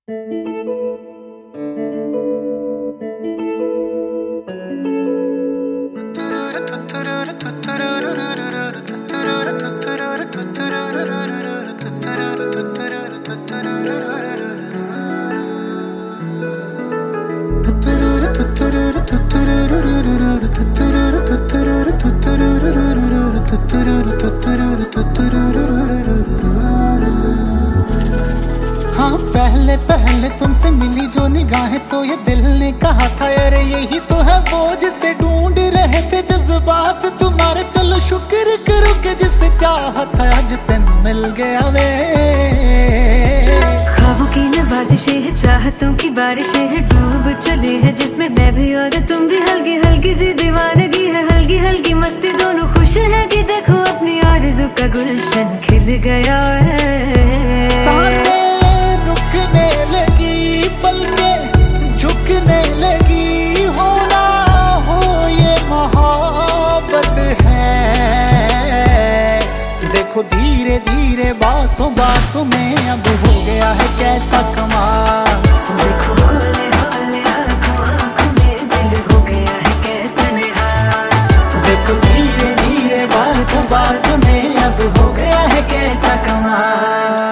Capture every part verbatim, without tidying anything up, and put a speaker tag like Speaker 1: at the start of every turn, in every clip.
Speaker 1: हाँ, पहले पहले तुमसे मिली जो निगाहें तो ये दिल ने कहा था अरे यही तो है वो जिसे ढूंढ रहे थे जज्बात तुम्हारे। चलो शुक्र करो कि जिसे चाहत है आज तेन मिल गया वे।
Speaker 2: ख्वाबों की नवाजिशें है, चाहतों की बारिशें है, डूब चले है जिसमें मैं भी और तुम भी। हल्की हल्की सी दीवानगी है, हल्की हल्की मस्ती, दोनों खुश है कि देखो अपनी आरज़ू का गुलशन खिल गया है।
Speaker 1: सांसें रुकने लगी, पलकें झुकने लगी, होना हो ये मोहब्बत है। देखो धीरे धीरे बातों बातों में अब हो गया है कैसा कमाल।
Speaker 2: देखो हौले हौले आँखों आँखों में दिल हो गया है कैसा निहाल।
Speaker 1: देखो धीरे धीरे बातों बातों में अब हो गया है कैसा कमाल।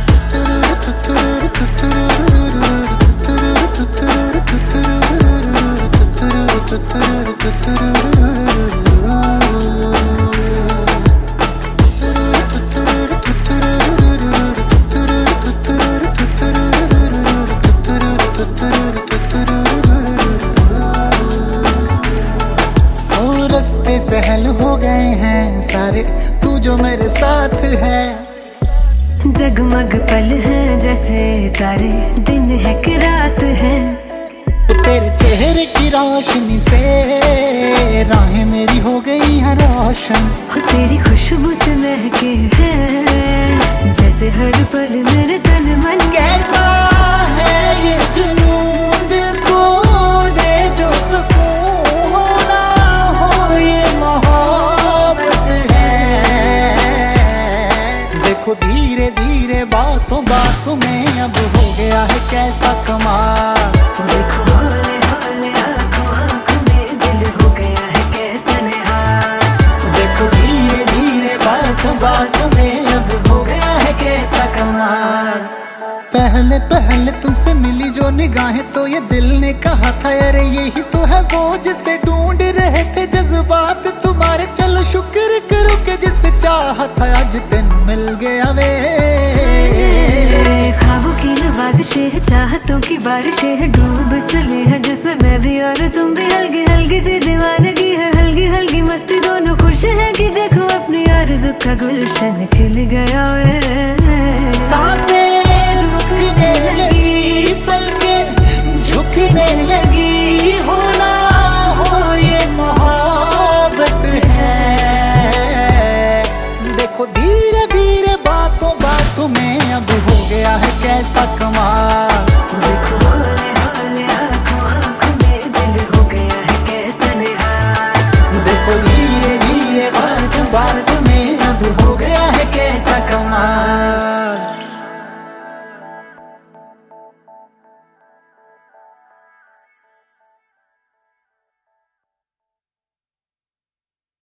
Speaker 1: रास्ते सहल हो गए हैं सारे, तू जो मेरे साथ है।
Speaker 2: जगमग पल है जैसे तारे, दिन है कि रात है।
Speaker 1: तेरे चेहरे की रोशनी से राहें मेरी हो गई हैं रोशन।
Speaker 2: हो तेरी खुशबू से महके है जैसे हर पल मेरे तन मन।
Speaker 1: कैसा है ये जुनून दिल को दे जो सुकून, होना हो ये मोहब्बत है। देखो धीरे धीरे बातों बातों में अब हो गया है कैसा कमाल।
Speaker 2: देखो हौले हौले आँखों आँखों में दिल हो गया है कैसा निहाल।
Speaker 1: देखो धीरे धीरे बातों बातों में अब हो गया है कैसा कमाल। पहले पहले तुमसे मिली जो निगाहें तो ये दिल ने कहा था अरे यही तो है वो जिसे ढूंढ रहे थे जज्बात तुम्हारे। चलो शुक्र करो कि जिसे चाहत है आज तेन मिल गया वे।
Speaker 2: ख्वाबों की नवाजिशें है, चाहतों की बारिशें है, डूब चले है जिसमें मैं भी और तुम भी। हल्की हल्की सी दीवानगी है, हल्की हल्की मस्ती, दोनों खुश है कि देखो अपनी आरज़ू का गुलशन खिल गया है।
Speaker 1: सांसें रुकने लगी, पलकें झुकने लगी, होना हो ये मोहब्बत है। देखो धीरे धीरे बातों बातों में अब हो गया है कैसा कमाल।
Speaker 2: देखो हौले हौले आँखों आँखों में दिल हो गया है कैसा निहाल।
Speaker 1: देखो धीरे धीरे बातों बातों में अब हो गया है कैसा कमाल।